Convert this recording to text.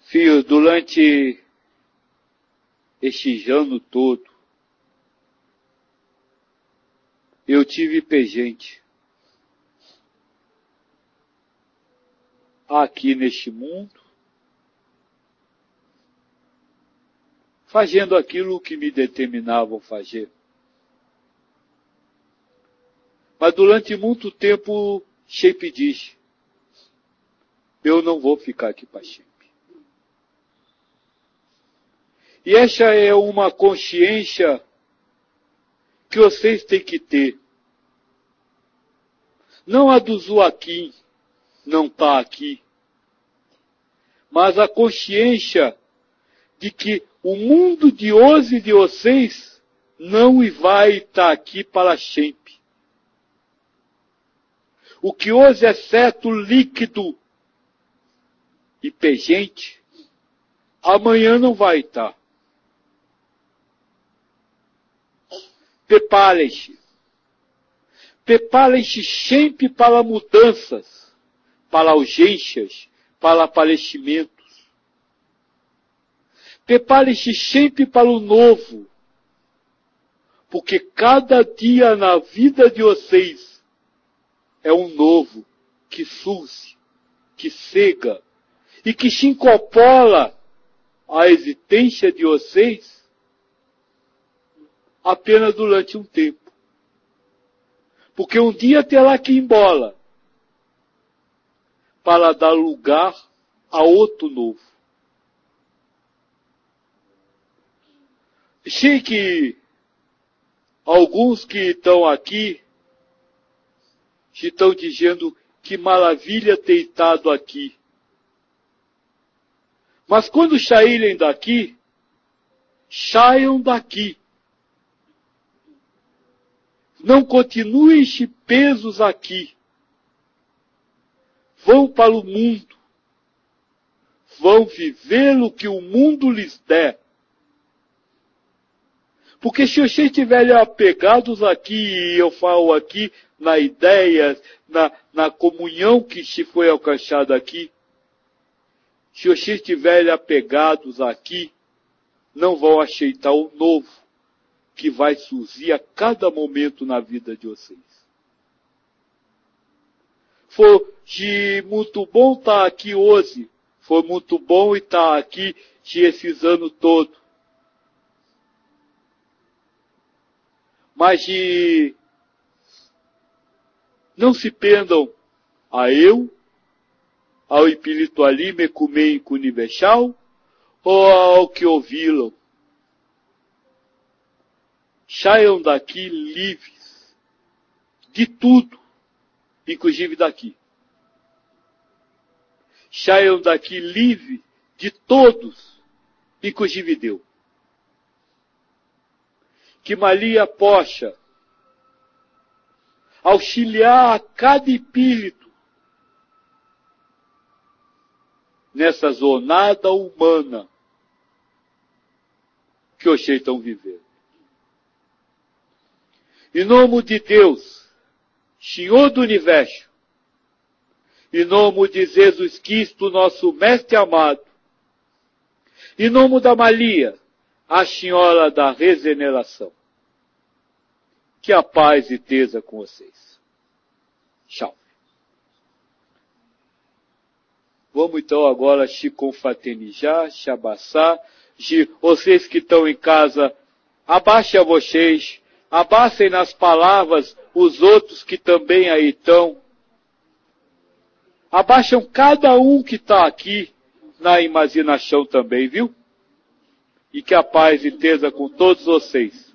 Filho, durante este ano todo, eu tive gente aqui neste mundo, fazendo aquilo que me determinavam fazer. Mas durante muito tempo, Shape diz, eu não vou ficar aqui para Shape. E essa é uma consciência que vocês têm que ter. Não a do Joaquim, não está aqui, mas a consciência de que o mundo de hoje de vocês não vai estar aqui para sempre. O que hoje é certo, líquido e pegente, amanhã não vai estar. Preparem-se. Preparem-se sempre para mudanças, para urgências, para aparecimentos. Preparem-se sempre para o novo, porque cada dia na vida de vocês é um novo que surge, que cega e que se incorpora à existência de vocês apenas durante um tempo. Porque um dia terá que ir embora para dar lugar a outro novo. Sei que alguns que estão aqui estão dizendo que maravilha ter estado aqui. Mas quando saírem daqui, saiam daqui. Não continuem pesos aqui. Vão para o mundo. Vão viver o que o mundo lhes der. Porque se vocês estiverem apegados aqui, e eu falo aqui na ideia, na comunhão que se foi alcançada aqui, se vocês estiverem apegados aqui, não vão aceitar o novo que vai surgir a cada momento na vida de vocês. Foi muito bom estar aqui hoje, foi muito bom estar aqui esses anos todos. Mas não se prendam a eu, ao espiritualismo ecumênico universal, ou ao que ouviram. Saiam daqui livres de tudo, inclusive daqui. Saiam daqui livres de todos, inclusive Deus. Que Maria possa auxiliar a cada espírito nessa jornada humana que vocês estão vivendo. Em nome de Deus, Senhor do Universo, em nome de Jesus Cristo, nosso Mestre amado, em nome da Maria, a Senhora da Regeneração, que a paz esteja com vocês. Tchau. Vamos então agora se confraternizar, se abraçar. Vocês que estão em casa, abaixem a vocês, abaixem nas palavras os outros que também aí estão. Abaixam cada um que está aqui na imaginação também, viu? E que a paz esteja com todos vocês.